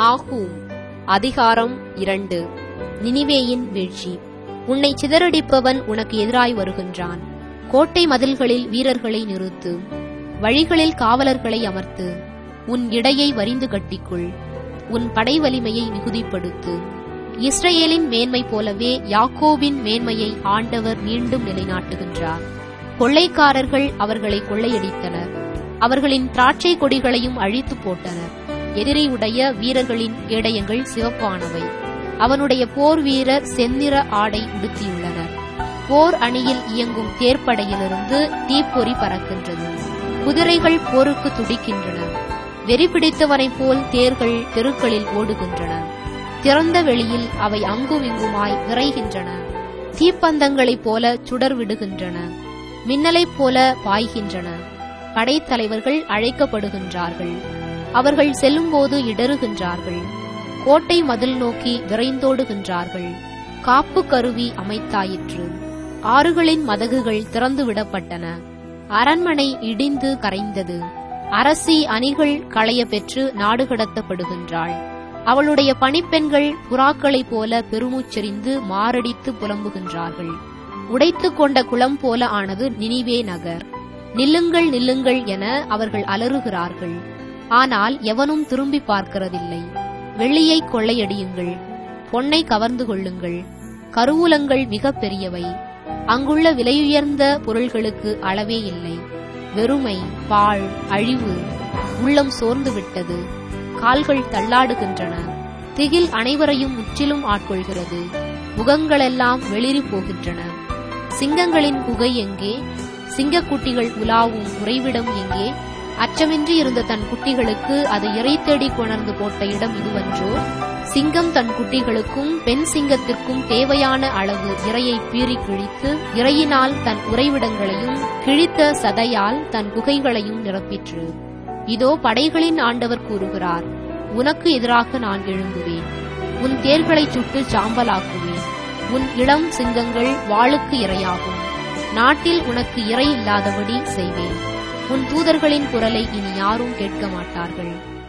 நாகூம் அதிகாரம் 2. நினிவேயின் வீழ்ச்சி. உன்னை சிதறடிப்பவன் உனக்கு எதிராய் வருகின்றான். கோட்டை மதில்களில் வீரர்களை நிறுத்து, வழிகளில் காவலர்களை அமர்த்து. உன் இடையை வரிந்து கட்டிக்கொள், உன் படை வலிமையை மிகுதிப்படுத்து. இஸ்ரவேலின் மேன்மை போலவே யாக்கோபின் மேன்மையை ஆண்டவர் மீண்டும் நிலைநாட்டுகின்றார். கொள்ளைக்காரர்கள் அவர்களை கொள்ளையடித்தனர், அவர்களின் திராட்சை கொடிகளையும் அழித்து போட்டனர். எதிரியுடைய வீரர்களின் கேடயங்கள் சிவப்பானவை, அவனுடைய போர் வீரர் செந்நிற ஆடை உடுத்தியுள்ளனர். போர் அணியில் இயங்கும் தேர்ப்படையிலிருந்து தீப்பொறி பறக்கின்றது. குதிரைகள் போருக்கு துடிக்கின்றன. வெறி பிடித்தவனைப் போல் தேர்கள் தெருக்களில் ஓடுகின்றன. திறந்த வெளியில் அவை அங்குமிங்குமாய் விரைகின்றன. தீப்பந்தங்களைப் போல சுடர் விடுகின்றன, மின்னலைப் போல பாய்கின்றன. படைத்தலைவர்கள் அழைக்கப்படுகின்றார்கள், அவர்கள் செல்லும்போது இடறுகின்றார்கள். கோட்டை மதில் நோக்கி விரைந்தோடுகின்றார்கள். காப்பு கருவி அமைத்தாயிற்று. ஆறுகளின் மதகுகள் திறந்து விடப்பட்டன. அரண்மனை இடிந்து கரைந்தது. அரசி அணிகள் களைய பெற்று நாடு கடத்தப்படுகின்றாள். அவளுடைய பணிப்பெண்கள் புறாக்களைப் போல பெருமூச்செறிந்து மாரடித்து புலம்புகின்றார்கள். உடைத்துக் கொண்ட குளம் போல ஆனது நினிவே நகர். நில்லுங்கள் நில்லுங்கள் என அவர்கள் அலறுகிறார்கள், ஆனால் எவனும் திரும்பி பார்க்கிறதில்லை. வெள்ளியை கொள்ளையடியுங்கள், பொன்னை கவர்ந்து கொள்ளுங்கள். கருவூலங்கள் மிக பெரியவை, அங்குள்ள விலையுயர்ந்த பொருள்களுக்கு அளவே இல்லை. வெறுமை, பாழ், அழிவு. உள்ளம் சோர்ந்து விட்டது, கால்கள் தள்ளாடுகின்றன. திகில் அனைவரையும் முற்றிலும் ஆட்கொள்கிறது. முகங்களெல்லாம் வெளிரி போகின்றன. சிங்கங்களின் குகை எங்கே? சிங்கக்குட்டிகள் உலாவும் உறைவிடம் எங்கே? அச்சமின்றி இருந்த தன் குட்டிகளுக்கு அது இரை தேடி கொணர்ந்து போட்ட இடம் இதுவன்றோ? சிங்கம் தன் குட்டிகளுக்கும் பெண் சிங்கத்திற்கும் தேவையான அளவு இரையை பீறி கிழித்து, இரையினால் தன் உறைவிடங்களையும் கிழித்த சதையால் தன் குகைகளையும் நிரப்பிற்று. இதோ படைகளின் ஆண்டவர் கூறுகிறார், உனக்கு எதிராக நான் எழும்புவேன். உன் தேர்களைச் சுட்டு சாம்பலாக்குவேன். உன் இளம் சிங்கங்கள் வாளுக்கு இரையாகும். நாட்டில் உனக்கு இரை இல்லாதபடி செய்வேன். உன் தூதர்களின் குரலை இனி யாரும் கேட்க மாட்டார்கள்.